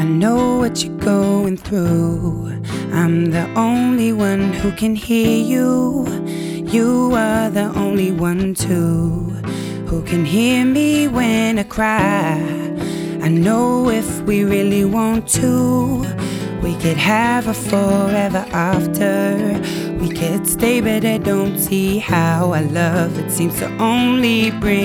I know what you're going through. I'm the only one who can hear you. You are the only one too who can hear me when I cry. I know if we really want to, we could have a forever after. We could stay, but I don't see how. Our love, it seems to only bring